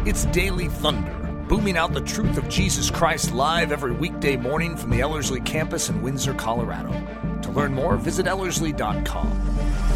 It's Daily Thunder, booming out the truth of Jesus Christ live every weekday morning from the Ellerslie campus in Windsor, Colorado. To learn more, visit Ellerslie.com.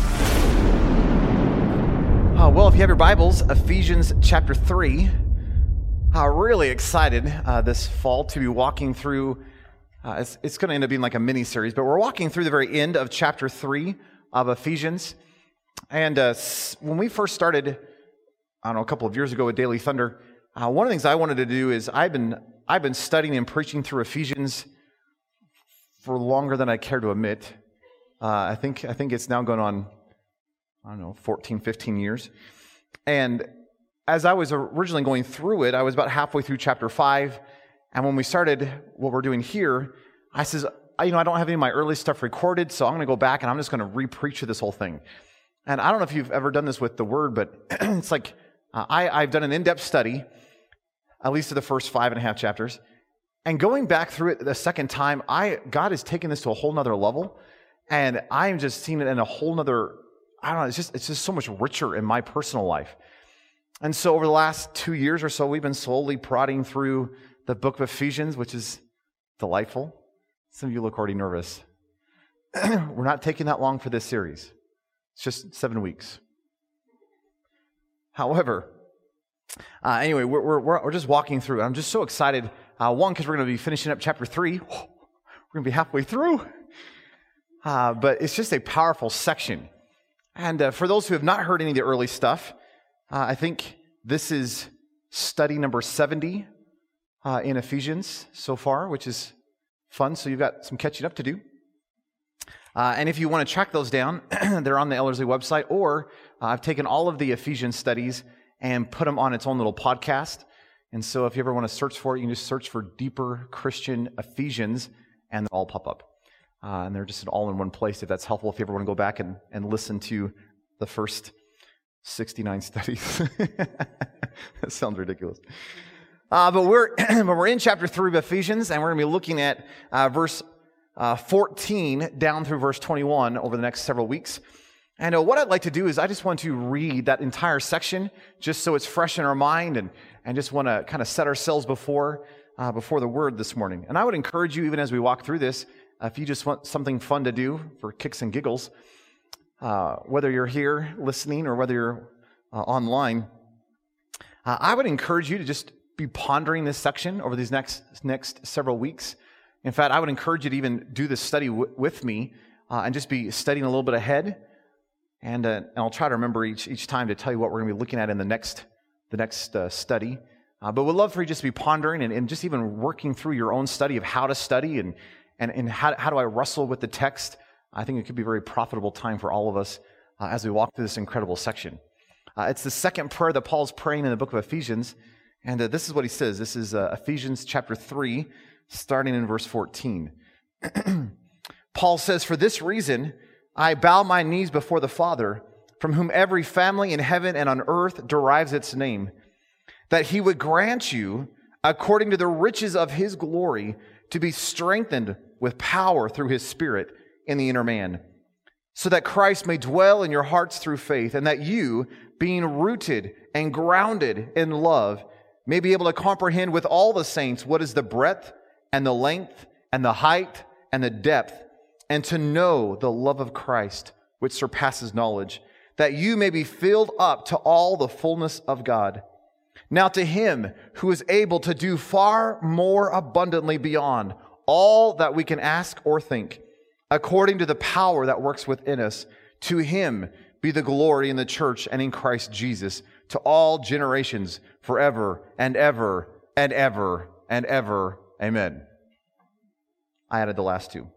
Well, if you have your Bibles, Ephesians chapter 3, really excited this fall to be walking through, it's going to end up being like a mini-series, but we're walking through the very end of chapter 3 of Ephesians. And when we first started, I don't know, a couple of years ago with Daily Thunder, one of the things I wanted to do is I've been studying and preaching through Ephesians for longer than I care to admit. I think it's now going on, 14, 15 years. And as I was originally going through it, I was about halfway through chapter 5. And when we started what we're doing here, I says, I don't have any of my early stuff recorded, so I'm going to go back and I'm just going to re-preach this whole thing. And I don't know if you've ever done this with the Word, but it's like I've done an in-depth study, at least of the first 5.5 chapters. And going back through it the second time, God has taken this to a whole nother level. And I'm just seeing it in a whole nother, it's just so much richer in my personal life. And so over the last 2 years or so, we've been slowly prodding through the book of Ephesians, which is delightful. Some of you look already nervous. We're not taking that long for this series. It's just 7 weeks. However, anyway, we're just walking through. I'm just so excited. One, because we're going to be finishing up chapter 3. We're going to be halfway through. But it's just a powerful section. And for those who have not heard any of the early stuff, I think this is study number 70 in Ephesians so far, which is fun. So you've got some catching up to do. And if you want to track those down, they're on the Ellerslie website, or I've taken all of the Ephesians studies and put them on its own little podcast. And so if you ever want to search for it, you can just search for Deeper Christian Ephesians, and they'll all pop up. And they're just all in one place, if that's helpful, if you ever want to go back and listen to the first 69 studies. That sounds ridiculous. But we're in chapter 3 of Ephesians, and we're going to be looking at verse 14 down through verse 21 over the next several weeks. And what I'd like to do is I just want to read that entire section just so it's fresh in our mind, and just want to kind of set ourselves before the Word this morning. And I would encourage you, even as we walk through this, if you just want something fun to do for kicks and giggles, whether you're here listening or whether you're online, I would encourage you to just be pondering this section over these next several weeks. In fact, I would encourage you to even do this study with me and just be studying a little bit ahead. And I'll try to remember each time to tell you what we're going to be looking at in the next study. But we'd love for you just to be pondering and just even working through your own study of how to study and how do I wrestle with the text. I think it could be a very profitable time for all of us as we walk through this incredible section. It's the second prayer that Paul's praying in the book of Ephesians. And this is what he says. This is Ephesians chapter 3, starting in verse 14. Paul says, "For this reason, I bow my knees before the Father, from whom every family in heaven and on earth derives its name, that he would grant you, according to the riches of his glory, to be strengthened with power through his Spirit in the inner man, so that Christ may dwell in your hearts through faith, and that you, being rooted and grounded in love, may be able to comprehend with all the saints what is the breadth and the length and the height and the depth, and to know the love of Christ, which surpasses knowledge, that you may be filled up to all the fullness of God. Now to him who is able to do far more abundantly beyond all that we can ask or think, according to the power that works within us, to him be the glory in the church and in Christ Jesus, to all generations, forever and ever and ever and ever. Amen." I added the last two.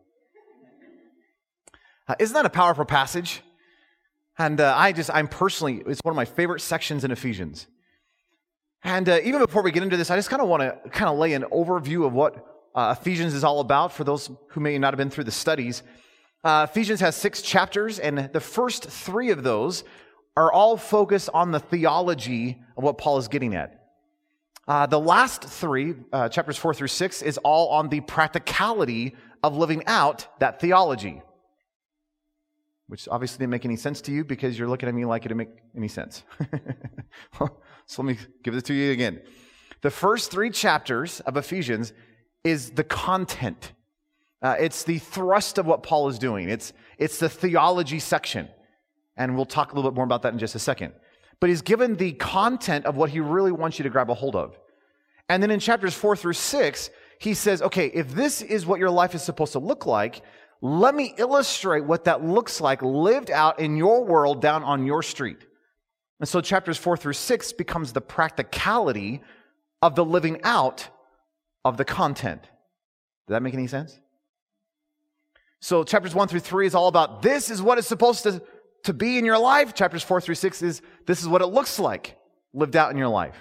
Isn't that a powerful passage? And I'm personally, it's one of my favorite sections in Ephesians. And even before we get into this, I just kind of want to lay an overview of what Ephesians is all about for those who may not have been through the studies. Ephesians has 6 chapters, and the first 3 of those are all focused on the theology of what Paul is getting at. The last 3, chapters 4 through 6, is all on the practicality of living out that theology. which obviously didn't make any sense to you because you're looking at me like it didn't make any sense. So let me give it to you again. The first 3 chapters of Ephesians is the content. It's the thrust of what Paul is doing. It's the theology section. And we'll talk a little bit more about that in just a second. But he's given the content of what he really wants you to grab a hold of. And then in chapters 4 through 6, he says, okay, if this is what your life is supposed to look like, let me illustrate what that looks like lived out in your world down on your street. And so chapters 4 through 6 becomes the practicality of the living out of the content. Does that make any sense? So chapters 1 through 3 is all about this is what it's supposed to be in your life. Chapters 4 through 6 is this is what it looks like lived out in your life.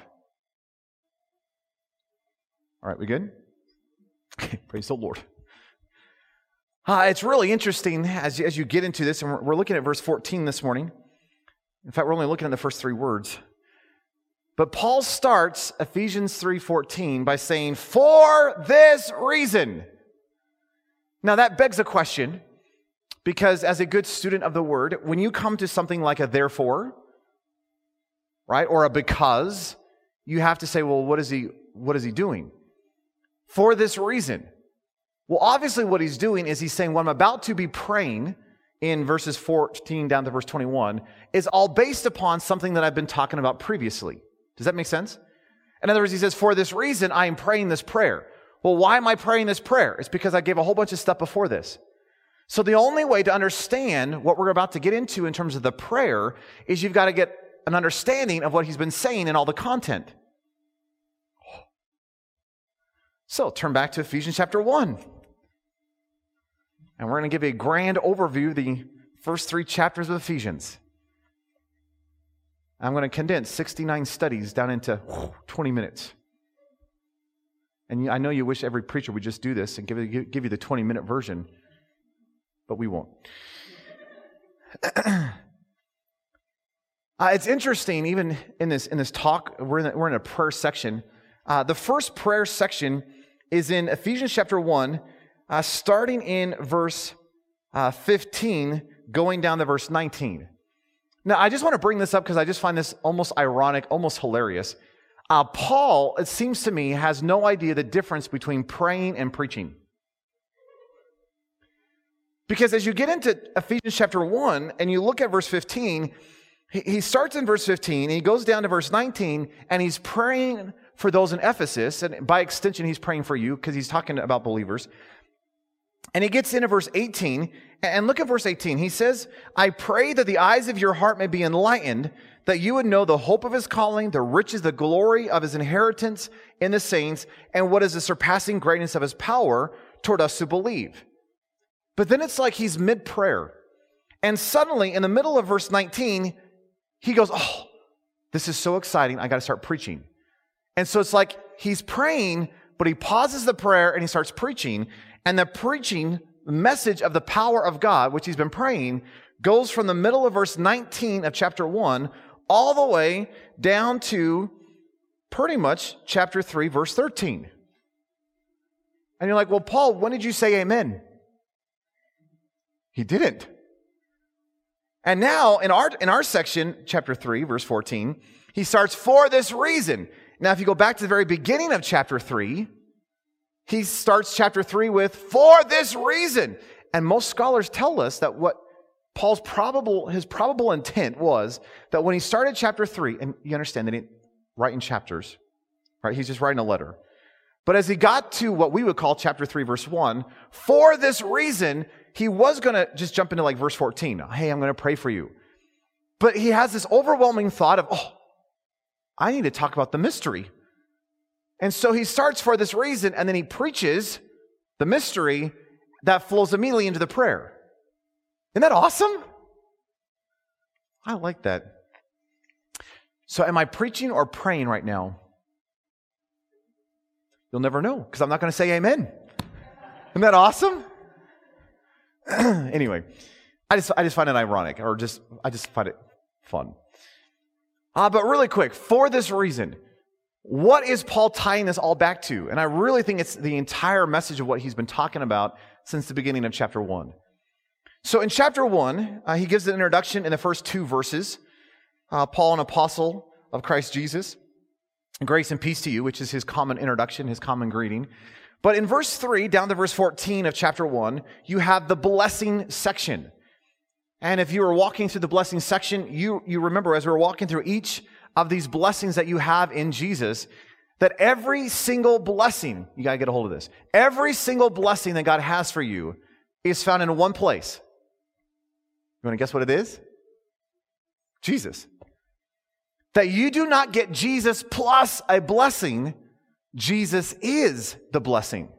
All right, we good? Okay, praise the Lord. It's really interesting as you get into this, and we're looking at verse 14 this morning. In fact, we're only looking at the first 3 words. But Paul starts Ephesians 3:14 by saying, for this reason. Now that begs a question, because as a good student of the word, when you come to something like a therefore, right, or a because, you have to say, well, what is he doing? For this reason. Well, obviously what he's doing is he's saying what I'm about to be praying in verses 14 down to verse 21 is all based upon something that I've been talking about previously. Does that make sense? In other words, he says, for this reason, I am praying this prayer. Well, why am I praying this prayer? It's because I gave a whole bunch of stuff before this. So the only way to understand what we're about to get into in terms of the prayer is you've got to get an understanding of what he's been saying in all the content. So turn back to Ephesians chapter 1. And we're going to give a grand overview of the first 3 chapters of Ephesians. I'm going to condense 69 studies down into 20 minutes. And I know you wish every preacher would just do this and give you the 20-minute version, but we won't. It's interesting, even in this talk, we're in a prayer section. The first prayer section is in Ephesians chapter 1, starting in verse 15, going down to verse 19. Now, I just want to bring this up because I just find this almost ironic, almost hilarious. Paul, it seems to me, has no idea the difference between praying and preaching. Because as you get into Ephesians chapter 1 and you look at verse 15, he starts in verse 15 and he goes down to verse 19 and he's praying for those in Ephesus. And by extension, he's praying for you because he's talking about believers. And he gets into verse 18, and look at verse 18. He says, I pray that the eyes of your heart may be enlightened, that you would know the hope of his calling, the riches, the glory of his inheritance in the saints, and what is the surpassing greatness of his power toward us who believe. But then it's like he's mid-prayer. And suddenly, in the middle of verse 19, he goes, oh, this is so exciting, I got to start preaching. And so it's like he's praying, but he pauses the prayer and he starts preaching. And the preaching message of the power of God, which he's been praying, goes from the middle of verse 19 of chapter 1 all the way down to pretty much chapter 3, verse 13. And you're like, well, Paul, when did you say amen? He didn't. And now in our section, chapter 3, verse 14, he starts for this reason. Now, if you go back to the very beginning of chapter 3, he starts chapter 3 with, for this reason. And most scholars tell us that what his probable intent was that when he started chapter 3, and you understand that he didn't write in chapters, right? He's just writing a letter. But as he got to what we would call chapter 3, verse 1, for this reason, he was going to just jump into like verse 14. Hey, I'm going to pray for you. But he has this overwhelming thought of, I need to talk about the mystery. And so he starts for this reason, and then he preaches the mystery that flows immediately into the prayer. Isn't that awesome? I like that. So am I preaching or praying right now? You'll never know, because I'm not going to say amen. Isn't that awesome? Anyway, I just find it ironic, or I just find it fun. But really quick, for this reason, what is Paul tying this all back to? And I really think it's the entire message of what he's been talking about since the beginning of chapter 1. So in chapter 1, he gives an introduction in the first 2 verses. Paul, an apostle of Christ Jesus, grace and peace to you, which is his common introduction, his common greeting. But in verse 3, down to verse 14 of chapter 1, you have the blessing section. And if you were walking through the blessing section, you remember as we were walking through each of these blessings that you have in Jesus, that every single blessing, you got to get a hold of this, every single blessing that God has for you is found in one place. You want to guess what it is? Jesus. That you do not get Jesus plus a blessing. Jesus is the blessing.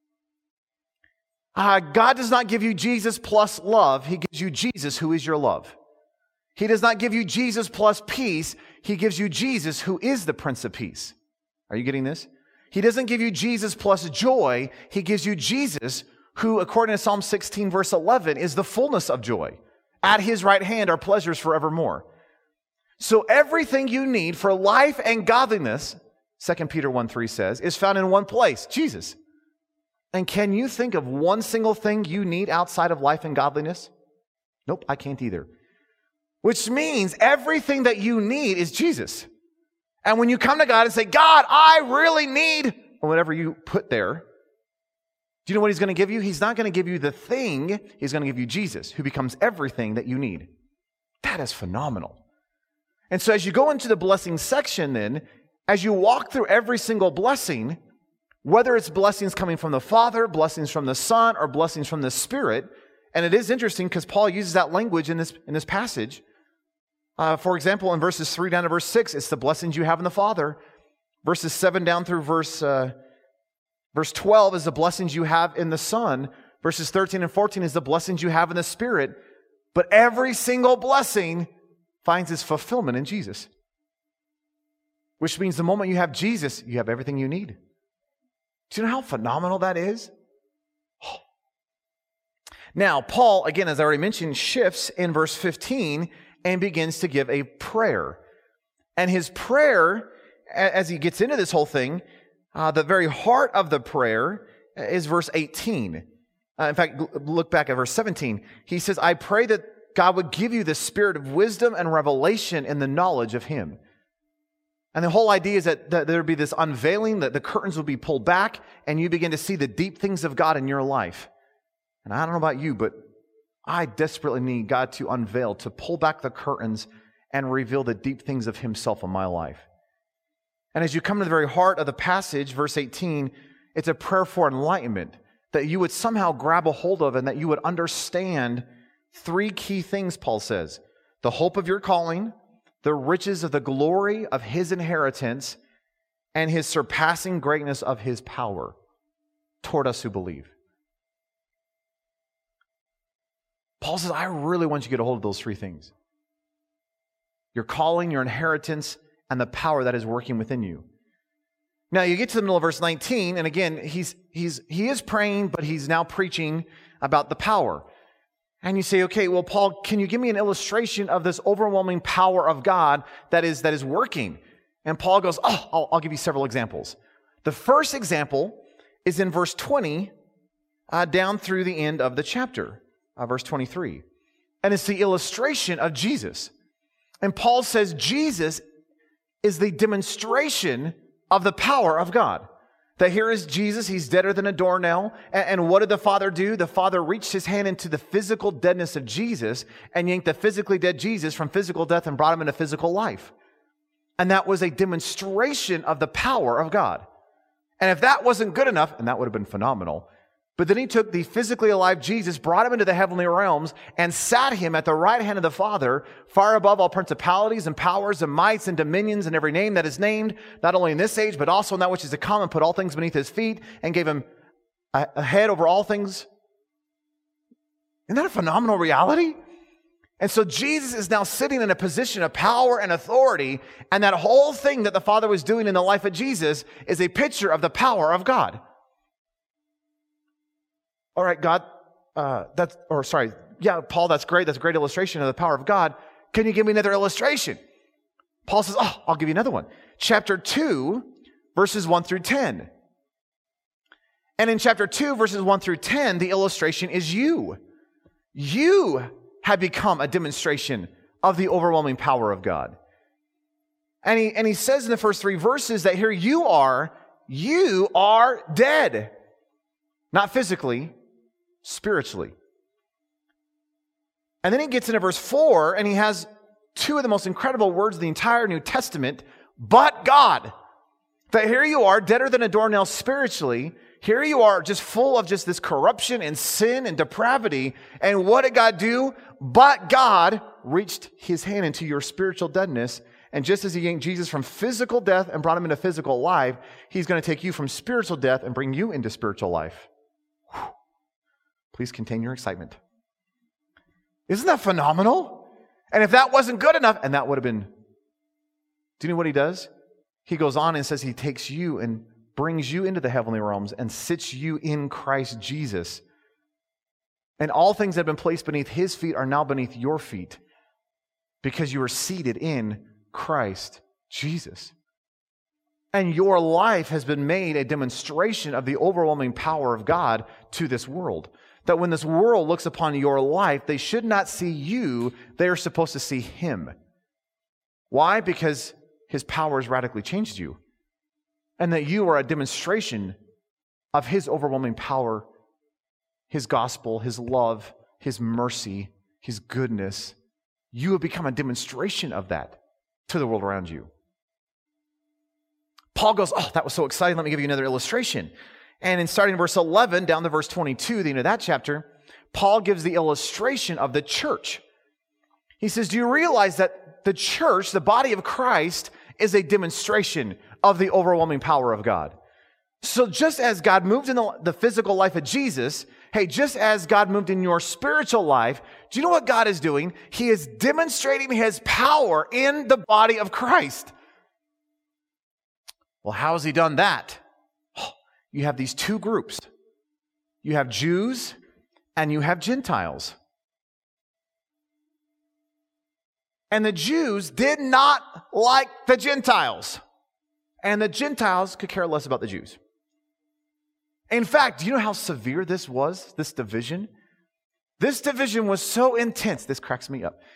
God does not give you Jesus plus love. He gives you Jesus, who is your love. He does not give you Jesus plus peace. He gives you Jesus, who is the Prince of Peace. Are you getting this? He doesn't give you Jesus plus joy. He gives you Jesus, who, according to Psalm 16, verse 11, is the fullness of joy. At his right hand are pleasures forevermore. So everything you need for life and godliness, 2 Peter 1:3 says, is found in one place, Jesus. And can you think of one single thing you need outside of life and godliness? Nope, I can't either. Which means everything that you need is Jesus. And when you come to God and say, God, I really need, or whatever you put there, do you know what he's going to give you? He's not going to give you the thing. He's going to give you Jesus, who becomes everything that you need. That is phenomenal. And so as you go into the blessing section then, as you walk through every single blessing, whether it's blessings coming from the Father, blessings from the Son, or blessings from the Spirit, and it is interesting because Paul uses that language in this passage. For example, in verses 3 down to verse 6, it's the blessings you have in the Father. Verses 7 down through verse 12 is the blessings you have in the Son. Verses 13 and 14 is the blessings you have in the Spirit. But every single blessing finds its fulfillment in Jesus. Which means the moment you have Jesus, you have everything you need. Do you know how phenomenal that is? Oh. Now, Paul, again, as I already mentioned, shifts in verse 15 and begins to give a prayer. And his prayer, as he gets into this whole thing, the very heart of the prayer is verse 18. In fact, look back at verse 17. He says, I pray that God would give you the spirit of wisdom and revelation in the knowledge of him. And the whole idea is that there would be this unveiling, that the curtains will be pulled back, and you begin to see the deep things of God in your life. And I don't know about you, but I desperately need God to unveil, to pull back the curtains and reveal the deep things of himself in my life. And as you come to the very heart of the passage, verse 18, it's a prayer for enlightenment, that you would somehow grab a hold of and that you would understand 3 key things, Paul says. The hope of your calling, the riches of the glory of his inheritance, and his surpassing greatness of his power toward us who believe. Paul says, I really want you to get a hold of those 3 things. Your calling, your inheritance, and the power that is working within you. Now you get to the middle of verse 19, and again, he is praying, but he's now preaching about the power. And you say, okay, well, Paul, can you give me an illustration of this overwhelming power of God that is working? And Paul goes, I'll give you several examples. The first example is in verse 20, down through the end of the chapter, verse 23. And it's the illustration of Jesus. And Paul says Jesus is the demonstration of the power of God. That here is Jesus, he's deader than a doornail. And what did the Father do? The Father reached his hand into the physical deadness of Jesus and yanked the physically dead Jesus from physical death and brought him into physical life. And that was a demonstration of the power of God. And if that wasn't good enough, and that would have been phenomenal, but then he took the physically alive Jesus, brought him into the heavenly realms, and sat him at the right hand of the Father, far above all principalities and powers and mights and dominions and every name that is named, not only in this age, but also in that which is to come, and put all things beneath his feet, and gave him a head over all things. Isn't that a phenomenal reality? And so Jesus is now sitting in a position of power and authority, and that whole thing that the Father was doing in the life of Jesus is a picture of the power of God. All right, God, Paul, that's great. That's a great illustration of the power of God. Can you give me another illustration? Paul says, I'll give you another one. Chapter 2, verses 1 through 10. And in chapter 2, verses 1 through 10, the illustration is you. you have become a demonstration of the overwhelming power of God. And he says in the first 3 verses that here you are dead. Not physically, spiritually. And then he gets into verse 4, and he has 2 of the most incredible words of the entire New Testament, but God. That here you are, deader than a doornail spiritually. Here you are, just full of just this corruption and sin and depravity. And what did God do? But God reached his hand into your spiritual deadness. And just as he yanked Jesus from physical death and brought him into physical life, he's going to take you from spiritual death and bring you into spiritual life. Whew. Please contain your excitement. Isn't that phenomenal? And if that wasn't good enough, and that would have been, do you know what he does? He goes on and says he takes you and brings you into the heavenly realms and sits you in Christ Jesus. And all things that have been placed beneath his feet are now beneath your feet because you are seated in Christ Jesus. And your life has been made a demonstration of the overwhelming power of God to this world. That when this world looks upon your life, they should not see you, they are supposed to see him. Why? Because his power has radically changed you. And that you are a demonstration of his overwhelming power, his gospel, his love, his mercy, his goodness. You have become a demonstration of that to the world around you. Paul goes, oh, that was so exciting. Let me give you another illustration. And in starting in verse 11 down to verse 22, the end of that chapter, Paul gives the illustration of the church. He says, do you realize that the church, the body of Christ, is a demonstration of the overwhelming power of God? So just as God moved in the physical life of Jesus, hey, just as God moved in your spiritual life, do you know what God is doing? He is demonstrating his power in the body of Christ. Well, how has he done that? You have these 2 groups. You have Jews and you have Gentiles. And the Jews did not like the Gentiles. And the Gentiles could care less about the Jews. In fact, do you know how severe this was, this division? This division was so intense. This cracks me up.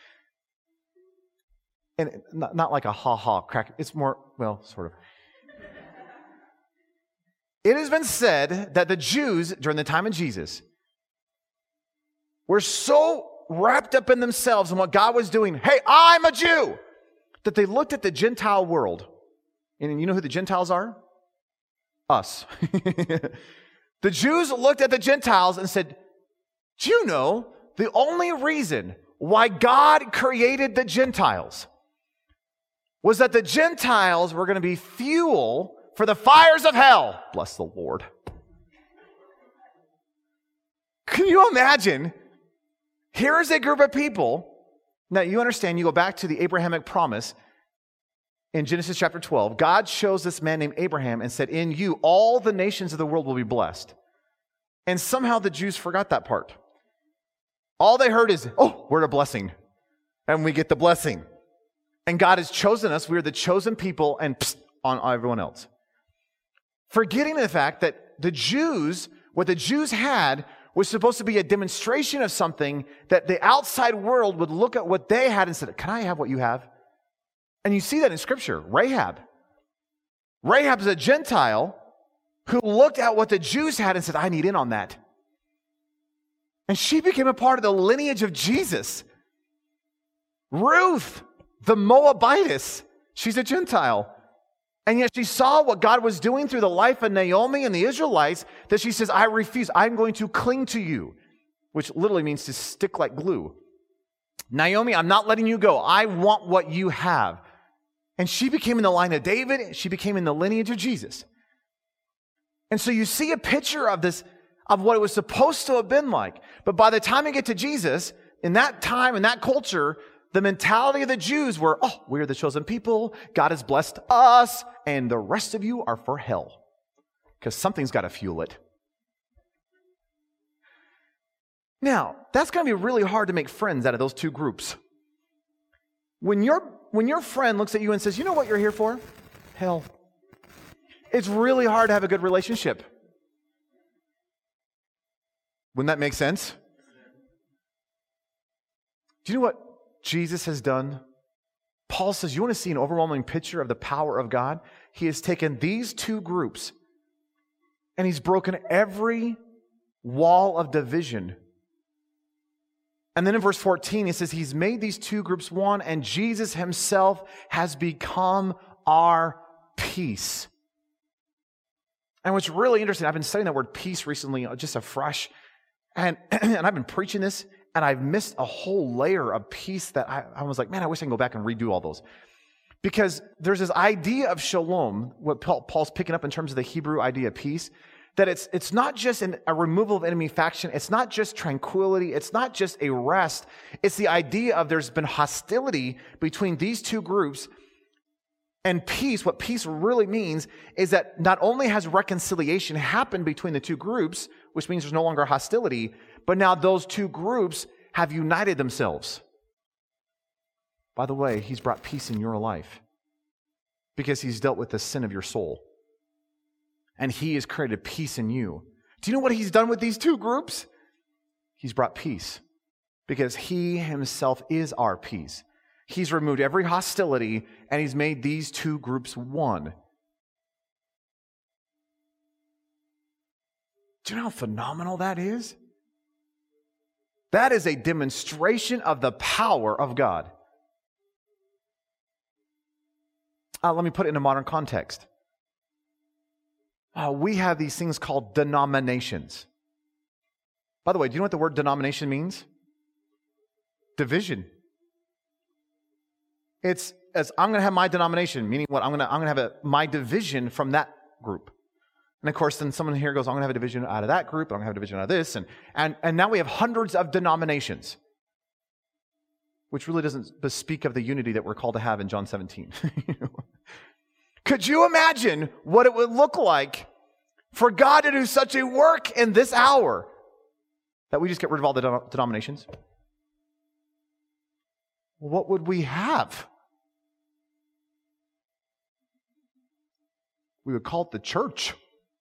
And not like a ha-ha crack. It's more, well, sort of. It has been said that the Jews, during the time of Jesus, were so wrapped up in themselves and what God was doing, hey, I'm a Jew, that they looked at the Gentile world. And you know who the Gentiles are? Us. The Jews looked at the Gentiles and said, do you know the only reason why God created the Gentiles was that the Gentiles were going to be fuel for the fires of hell? Bless the Lord. Can you imagine? Here is a group of people. Now, you understand, you go back to the Abrahamic promise in Genesis chapter 12. God chose this man named Abraham and said, in you, all the nations of the world will be blessed. And somehow the Jews forgot that part. All they heard is, oh, we're a blessing. And we get the blessing. And God has chosen us. We're the chosen people, and on everyone else. Forgetting the fact that the Jews, what the Jews had was supposed to be a demonstration of something that the outside world would look at what they had and said, can I have what you have? And you see that in Scripture. Rahab. Rahab is a Gentile who looked at what the Jews had and said, I need in on that. And she became a part of the lineage of Jesus. Ruth, the Moabitess, she's a Gentile. And yet she saw what God was doing through the life of Naomi and the Israelites, that she says, I refuse. I'm going to cling to you, which literally means to stick like glue. Naomi, I'm not letting you go. I want what you have. And she became in the line of David. She became in the lineage of Jesus. And so you see a picture of this, of what it was supposed to have been like. But by the time you get to Jesus, in that time, in that culture, the mentality of the Jews were, oh, we're the chosen people. God has blessed us. And the rest of you are for hell. Because something's got to fuel it. Now, that's going to be really hard to make friends out of those 2 groups. When your friend looks at you and says, you know what you're here for? Hell. It's really hard to have a good relationship. Wouldn't that make sense? Do you know what Jesus has done? Paul says, you want to see an overwhelming picture of the power of God? He has taken these two groups and he's broken every wall of division. And then in verse 14, he says he's made these two groups one, and Jesus himself has become our peace. And what's really interesting, I've been studying that word peace recently, just afresh, and I've been preaching this, and I've missed a whole layer of peace that I was like, man, I wish I can go back and redo all those. Because there's this idea of shalom, what Paul's picking up in terms of the Hebrew idea of peace, that it's not just a removal of enemy faction, it's not just tranquility, it's not just a rest, it's the idea of there's been hostility between these two groups, and peace, what peace really means is that not only has reconciliation happened between the two groups, which means there's no longer hostility, but now those two groups have united themselves. By the way, he's brought peace in your life because he's dealt with the sin of your soul. And he has created peace in you. Do you know what he's done with these two groups? He's brought peace because he himself is our peace. He's removed every hostility and he's made these two groups one. Do you know how phenomenal that is? That is a demonstration of the power of God. Let me put it in a modern context. We have these things called denominations. By the way, do you know what the word denomination means? Division. It's as I'm going to have my denomination, meaning what? I'm going to have my division from that group. And of course, then someone here goes, I'm going to have a division out of that group, I'm going to have a division out of this. And now we have hundreds of denominations, which really doesn't speak of the unity that we're called to have in John 17. Could you imagine what it would look like for God to do such a work in this hour that we just get rid of all the denominations? What would we have? We would call it the church.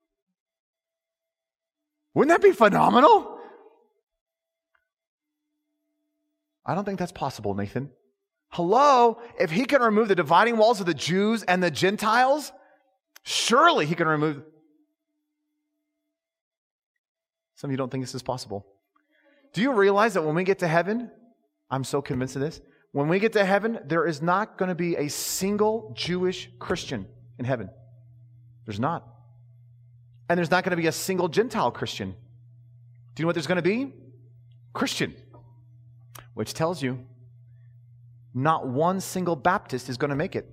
Wouldn't that be phenomenal? I don't think that's possible, Nathan. Hello? If he can remove the dividing walls of the Jews and the Gentiles, surely he can remove... Some of you don't think this is possible. Do you realize that when we get to heaven, I'm so convinced of this, when we get to heaven, there is not going to be a single Jewish Christian in heaven. There's not. And there's not going to be a single Gentile Christian. Do you know what there's going to be? Christian. Which tells you, not one single Baptist is going to make it.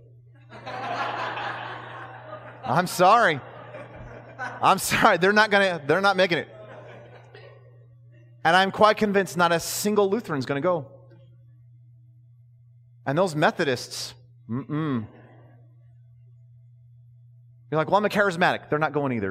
I'm sorry. They're not making it. And I'm quite convinced not a single Lutheran is going to go. And those Methodists, You're like, well, I'm a charismatic. They're not going either.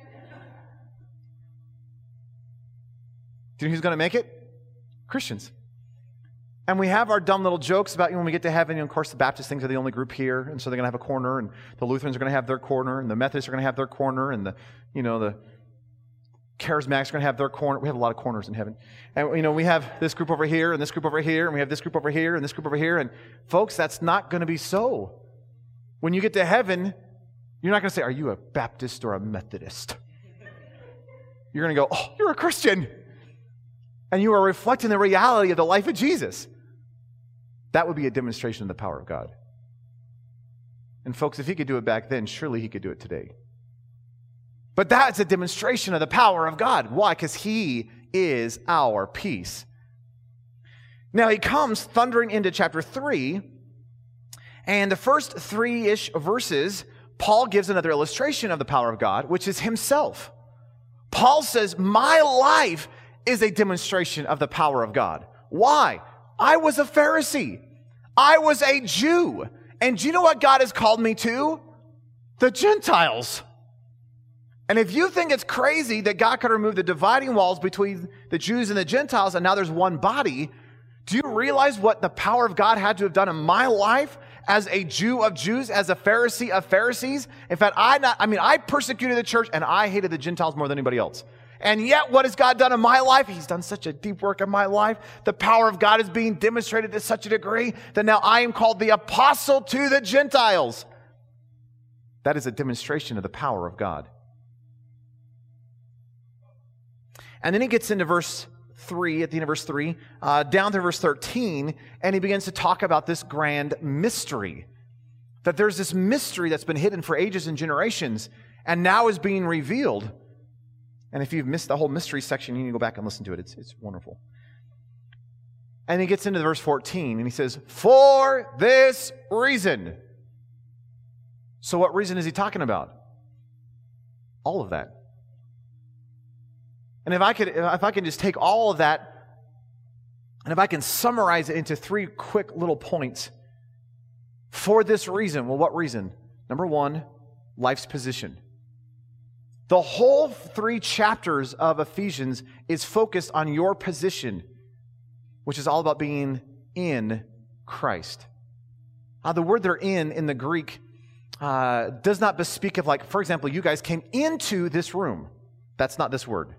Do you know who's going to make it? Christians. And we have our dumb little jokes about, when we get to heaven, of course, the Baptist things are the only group here, and so they're going to have a corner, and the Lutherans are going to have their corner, and the Methodists are going to have their corner, and the Charismatics are going to have their corner. We have a lot of corners in heaven. And, we have this group over here, and this group over here, and we have this group over here, and this group over here. And folks, that's not going to be so. When you get to heaven, you're not going to say, are you a Baptist or a Methodist? You're going to go, oh, you're a Christian. And you are reflecting the reality of the life of Jesus. That would be a demonstration of the power of God. And folks, if he could do it back then, surely he could do it today. But that's a demonstration of the power of God. Why? Because he is our peace. Now he comes thundering into chapter 3, and the first 3-ish verses, Paul gives another illustration of the power of God, which is himself. Paul says, my life is a demonstration of the power of God. Why? I was a Pharisee. I was a Jew. And do you know what God has called me to? The Gentiles. And if you think it's crazy that God could remove the dividing walls between the Jews and the Gentiles and now there's one body, do you realize what the power of God had to have done in my life as a Jew of Jews, as a Pharisee of Pharisees? In fact, I persecuted the church and I hated the Gentiles more than anybody else. And yet, what has God done in my life? He's done such a deep work in my life. The power of God is being demonstrated to such a degree that now I am called the apostle to the Gentiles. That is a demonstration of the power of God. And then he gets into verse 3, at the end of verse 3, down to verse 13, and he begins to talk about this grand mystery. That there's this mystery that's been hidden for ages and generations, and now is being revealed. And if you've missed the whole mystery section, you need to go back and listen to it. It's wonderful. And he gets into verse 14, and he says, for this reason. So what reason is he talking about? All of that. And if I can just take all of that, and if I can summarize it into 3 quick little points. For this reason. Well, what reason? Number 1, life's position. The whole 3 chapters of Ephesians is focused on your position, which is all about being in Christ. The word they're in the Greek, does not bespeak of, like, for example, you guys came into this room. That's not this word.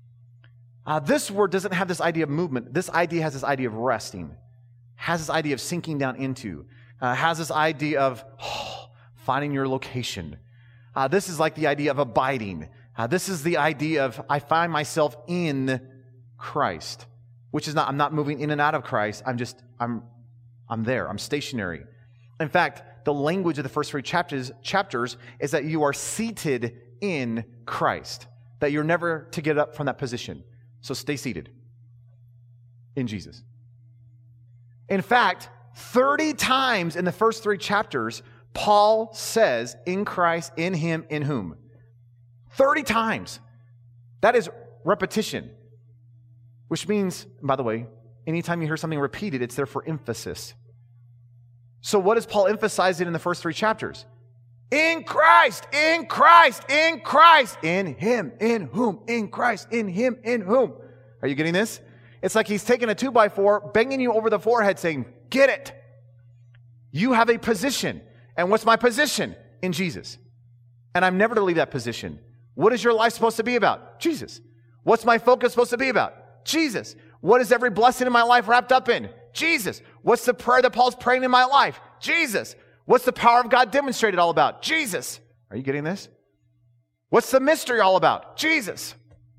This word doesn't have this idea of movement. This idea has this idea of resting, has this idea of sinking down into, has this idea of finding your location. This is like the idea of abiding. This is the idea of I find myself in Christ, which is not, I'm not moving in and out of Christ. I'm there. I'm stationary. In fact, the language of the first 3 chapters is that you are seated in Christ, that you're never to get up from that position. So stay seated in Jesus. In fact, 30 times in the first 3 chapters, Paul says, in Christ, in Him, in whom? 30 times. That is repetition. Which means, by the way, anytime you hear something repeated, it's there for emphasis. So what is Paul emphasizing in the first 3 chapters? In Christ, in Christ, in Christ, in Him, in whom, in Christ, in Him, in whom. Are you getting this? It's like he's taking a 2x4, banging you over the forehead saying, get it. You have a position. And what's my position? In Jesus. And I'm never to leave that position. What is your life supposed to be about? Jesus. What's my focus supposed to be about? Jesus. What is every blessing in my life wrapped up in? Jesus. What's the prayer that Paul's praying in my life? Jesus. What's the power of God demonstrated all about? Jesus. Are you getting this? What's the mystery all about? Jesus.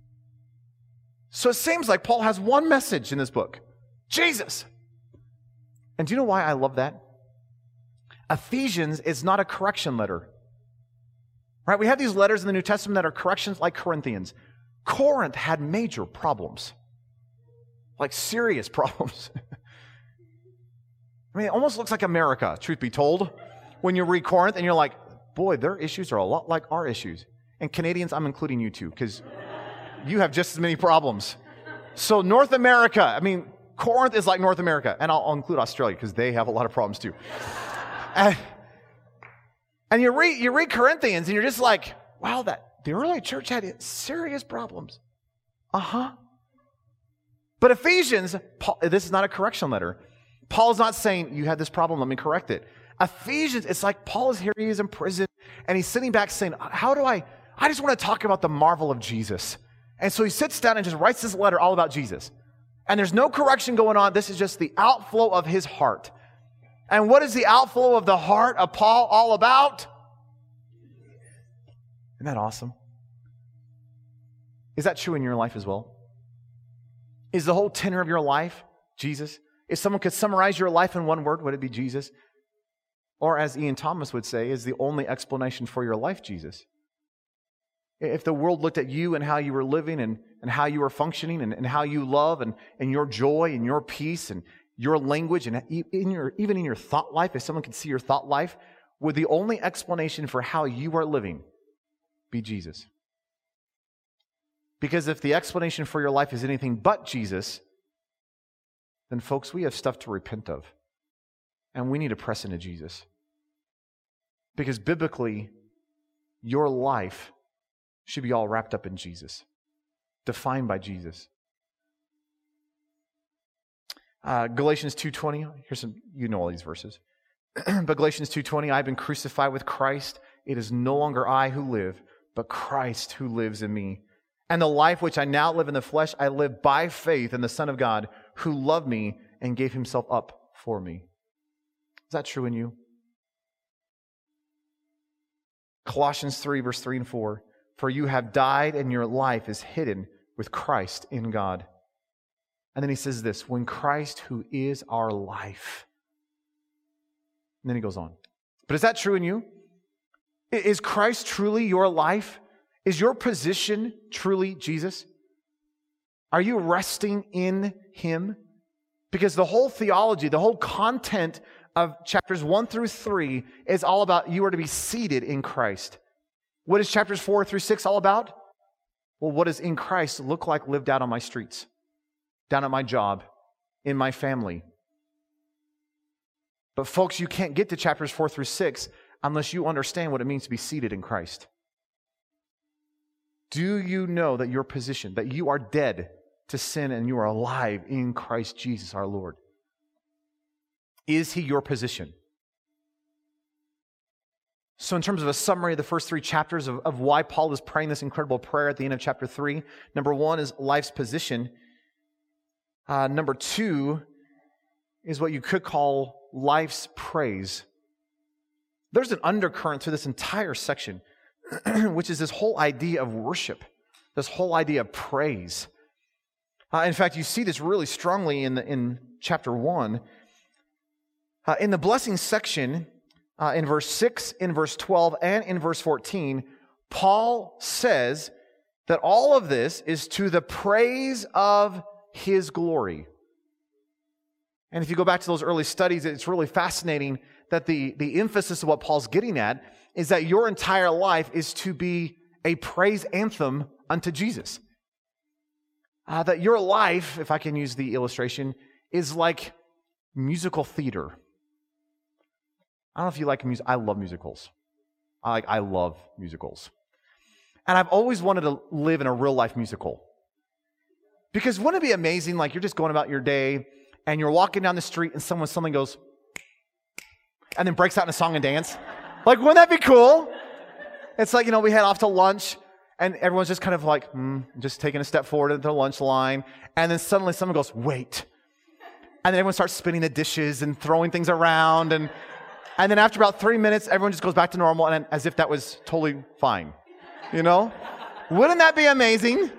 So it seems like Paul has one message in this book. Jesus. And do you know why I love that? Ephesians is not a correction letter. Right? We have these letters in the New Testament that are corrections like Corinthians. Corinth had major problems. Like serious problems. I mean, it almost looks like America, truth be told, when you read Corinth and you're like, boy, their issues are a lot like our issues. And Canadians, I'm including you too, because you have just as many problems. So North America, I mean, Corinth is like North America. And I'll include Australia because they have a lot of problems too. And you read Corinthians and you're just like, wow, the early church had serious problems. Uh-huh. But Ephesians, this is not a correction letter. Paul's not saying, you had this problem, let me correct it. Ephesians, it's like Paul is here, he is in prison, and he's sitting back saying, I just want to talk about the marvel of Jesus. And so he sits down and just writes this letter all about Jesus. And there's no correction going on. This is just the outflow of his heart. And what is the outflow of the heart of Paul all about? Isn't that awesome? Is that true in your life as well? Is the whole tenor of your life Jesus? If someone could summarize your life in one word, would it be Jesus? Or as Ian Thomas would say, is the only explanation for your life Jesus? If the world looked at you and how you were living and how you were functioning and how you love and your joy and your peace and your language and even in your thought life, if someone could see your thought life, would the only explanation for how you are living be Jesus? Because if the explanation for your life is anything but Jesus, then folks, we have stuff to repent of. And we need to press into Jesus. Because biblically, your life should be all wrapped up in Jesus. Defined by Jesus. Galatians 2:20, here's some, you know all these verses. But Galatians 2:20, I've been crucified with Christ. It is no longer I who live, but Christ who lives in me. And the life which I now live in the flesh, I live by faith in the Son of God, who loved me and gave himself up for me. Is that true in you? Colossians 3, verse 3 and 4. For you have died, and your life is hidden with Christ in God. And then he says this, when Christ, who is our life. And then he goes on. But is that true in you? Is Christ truly your life? Is your position truly Jesus? Are you resting in him? Because the whole theology, the whole content of chapters 1 through 3 is all about you are to be seated in Christ. What is chapters 4 through 6 all about? Well, what does in Christ look like lived out on my streets, down at my job, in my family? But folks, you can't get to chapters 4 through 6 unless you understand what it means to be seated in Christ. Do you know that your position, that you are dead to sin and you are alive in Christ Jesus our Lord? Is he your position? So in terms of a summary of the first 3 chapters of why Paul is praying this incredible prayer at the end of chapter 3, number 1 is life's position. Number 2 is what you could call life's praise. There's an undercurrent through this entire section, which is this whole idea of worship, this whole idea of praise. In fact, you see this really strongly in chapter 1. In the blessing section, in verse 6, in verse 12, and in verse 14, Paul says that all of this is to the praise of his glory. And if you go back to those early studies, it's really fascinating that the emphasis of what Paul's getting at is that your entire life is to be a praise anthem unto Jesus. That your life, if I can use the illustration, is like musical theater. I don't know if you like music. I love musicals. I love musicals. And I've always wanted to live in a real life musical. Because wouldn't it be amazing, like you're just going about your day and you're walking down the street and something goes and then breaks out in a song and dance? Like, wouldn't that be cool? It's like, we head off to lunch and everyone's just kind of like, just taking a step forward into the lunch line. And then suddenly someone goes, wait. And then everyone starts spinning the dishes and throwing things around. And then after about 3 minutes, everyone just goes back to normal and as if that was totally fine. Wouldn't that be amazing?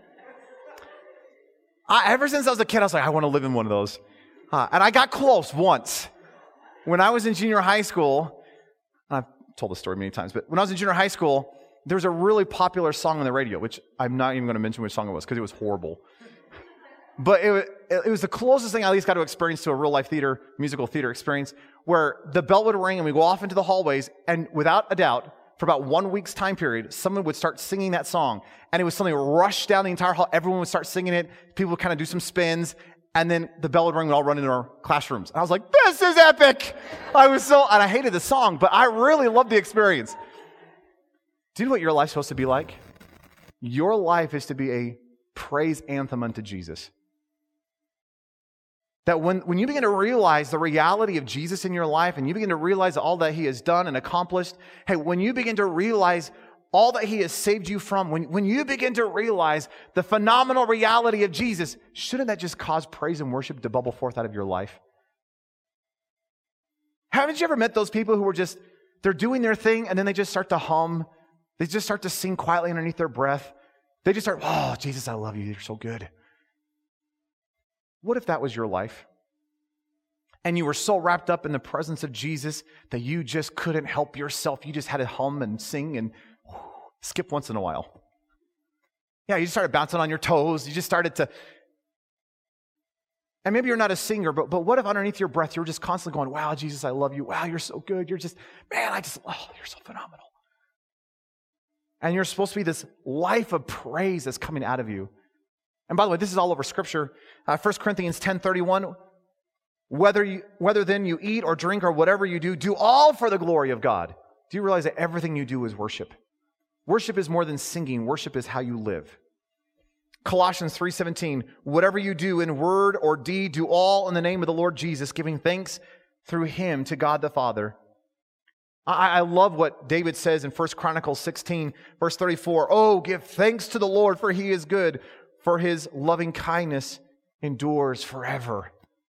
Ever since I was a kid, I was like, I want to live in one of those. And I got close once. When I was in junior high school, I've told this story many times, but when I was in junior high school, there was a really popular song on the radio, which I'm not even going to mention which song it was because it was horrible. But it was the closest thing I at least got to experience to a real life musical theater experience, where the bell would ring and we go off into the hallways, and without a doubt, for about 1 week's time period, someone would start singing that song, and it was something rush down the entire hall. Everyone would start singing it. People would kind of do some spins, and then the bell would ring. We'd all run into our classrooms. And I was like, "This is epic!" And I hated the song, but I really loved the experience. Do you know what your life's supposed to be like? Your life is to be a praise anthem unto Jesus. That when you begin to realize the reality of Jesus in your life and you begin to realize all that he has done and accomplished, when you begin to realize all that he has saved you from, when you begin to realize the phenomenal reality of Jesus, shouldn't that just cause praise and worship to bubble forth out of your life? Haven't you ever met those people who they're doing their thing and then they just start to hum? They just start to sing quietly underneath their breath. They just start, "Oh, Jesus, I love you. You're so good." What if that was your life? And you were so wrapped up in the presence of Jesus that you just couldn't help yourself. You just had to hum and sing and skip once in a while. Yeah, you just started bouncing on your toes. You just started to... And maybe you're not a singer, but what if underneath your breath you're just constantly going, "Wow, Jesus, I love you. Wow, you're so good. You're just, you're so phenomenal." And you're supposed to be this life of praise that's coming out of you. And by the way, this is all over Scripture. 1 Corinthians 10:31, whether then you eat or drink or whatever you do all for the glory of God. Do you realize that everything you do is worship? Worship is more than singing. Worship is how you live. Colossians 3:17, whatever you do in word or deed, do all in the name of the Lord Jesus, giving thanks through him to God the Father. I love what David says in 1 Chronicles 16, verse 34. Oh, give thanks to the Lord, for he is good, for his loving kindness endures forever.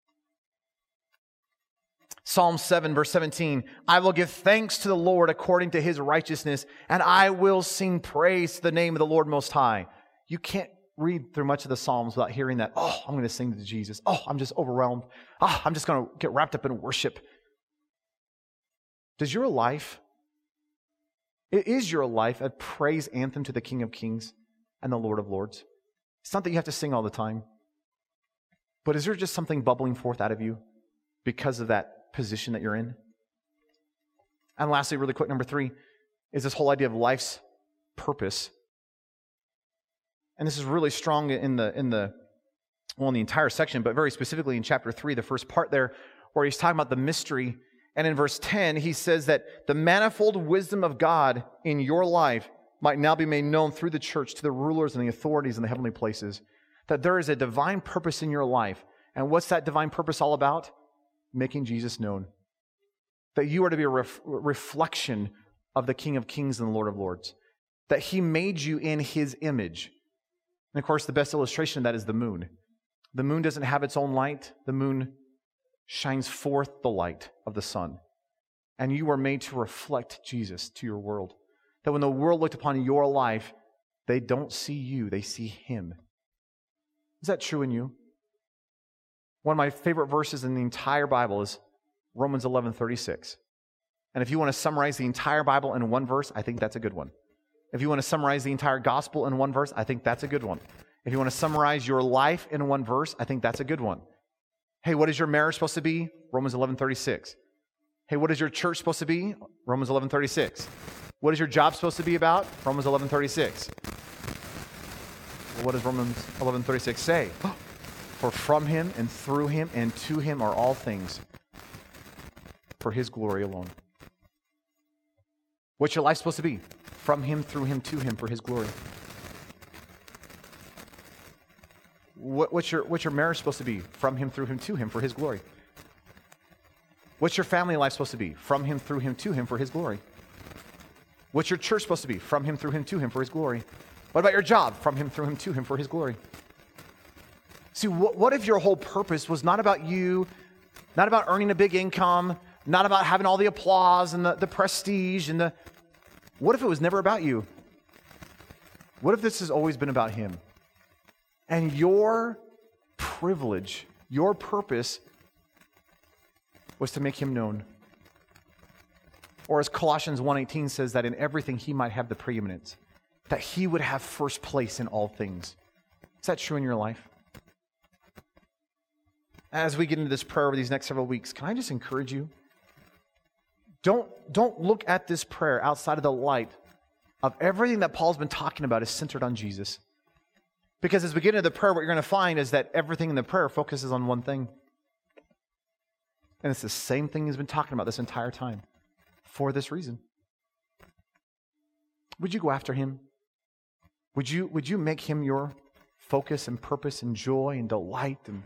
Psalm 7, verse 17. I will give thanks to the Lord according to his righteousness, and I will sing praise to the name of the Lord Most High. You can't read through much of the Psalms without hearing that. Oh, I'm going to sing to Jesus. Oh, I'm just overwhelmed. Oh, I'm just going to get wrapped up in worship. Is your life a praise anthem to the King of Kings and the Lord of Lords? It's not that you have to sing all the time, but is there just something bubbling forth out of you because of that position that you're in? And lastly, really quick, number 3, is this whole idea of life's purpose. And this is really strong in the entire section, but very specifically in chapter 3, the first part there, where he's talking about the mystery. And in verse 10, he says that the manifold wisdom of God in your life might now be made known through the church to the rulers and the authorities in the heavenly places. That there is a divine purpose in your life. And what's that divine purpose all about? Making Jesus known. That you are to be a reflection of the King of Kings and the Lord of Lords. That he made you in his image. And of course, the best illustration of that is the moon. The moon doesn't have its own light. The moon shines forth the light of the sun. And you are made to reflect Jesus to your world. That when the world looked upon your life, they don't see you, they see him. Is that true in you? One of my favorite verses in the entire Bible is Romans 11:36. And if you want to summarize the entire Bible in one verse, I think that's a good one. If you want to summarize the entire gospel in one verse, I think that's a good one. If you want to summarize your life in one verse, I think that's a good one. Hey, what is your marriage supposed to be? Romans 11:36. Hey, what is your church supposed to be? Romans 11:36. What is your job supposed to be about? Romans 11:36. Well, what does Romans 11:36 say? For from him and through him and to him are all things, for his glory alone. What's your life supposed to be? From him, through him, to him, for his glory. What's your marriage supposed to be? From him, through him, to him, for his glory. What's your family life supposed to be? From him, through him, to him, for his glory. What's your church supposed to be? From him, through him, to him, for his glory. What about your job? From him, through him, to him, for his glory. See, what if your whole purpose was not about you, not about earning a big income, not about having all the applause and the prestige and what if it was never about you? What if this has always been about him? And your privilege, your purpose was to make him known. Or as Colossians 1:18 says, that in everything he might have the preeminence, that he would have first place in all things. Is that true in your life? As we get into this prayer over these next several weeks, can I just encourage you? Don't look at this prayer outside of the light of everything that Paul's been talking about is centered on Jesus. Because as we get into the prayer, what you're going to find is that everything in the prayer focuses on one thing. And it's the same thing he's been talking about this entire time. For this reason. Would you go after him? Would you make him your focus and purpose and joy and delight? And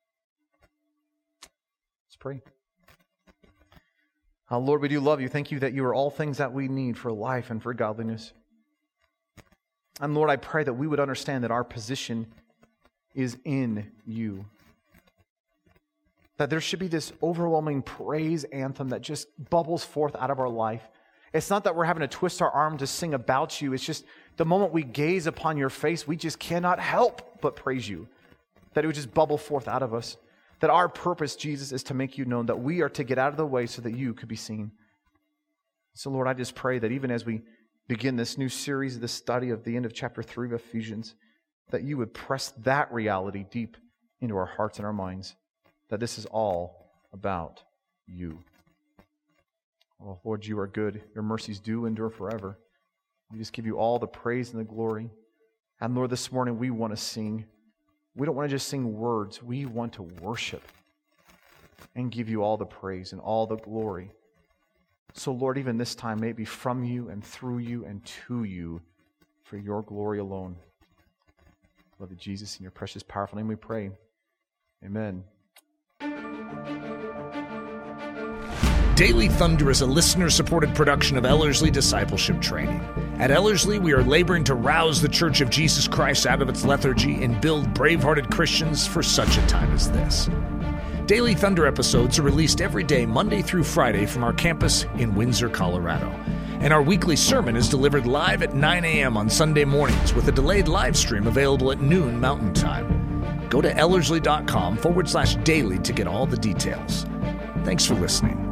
let's pray. Lord, we do love you. Thank you that you are all things that we need for life and for godliness. And Lord, I pray that we would understand that our position is in you. That there should be this overwhelming praise anthem that just bubbles forth out of our life. It's not that we're having to twist our arm to sing about you. It's just the moment we gaze upon your face, we just cannot help but praise you. That it would just bubble forth out of us. That our purpose, Jesus, is to make you known. That we are to get out of the way so that you could be seen. So Lord, I just pray that even as we begin this new series, this study of the end of chapter 3 of Ephesians, that you would press that reality deep into our hearts and our minds. That this is all about you. Oh, Lord, you are good. Your mercies do endure forever. We just give you all the praise and the glory. And Lord, this morning we want to sing. We don't want to just sing words. We want to worship and give you all the praise and all the glory. So Lord, even this time, may it be from you and through you and to you for your glory alone. Love you, Jesus, in your precious, powerful name we pray. Amen. Daily Thunder is a listener-supported production of Ellerslie Discipleship Training. At Ellerslie, we are laboring to rouse the Church of Jesus Christ out of its lethargy and build brave-hearted Christians for such a time as this. Daily Thunder episodes are released every day, Monday through Friday, from our campus in Windsor, Colorado. And our weekly sermon is delivered live at 9 a.m. on Sunday mornings with a delayed live stream available at noon Mountain Time. Go to ellerslie.com/daily to get all the details. Thanks for listening.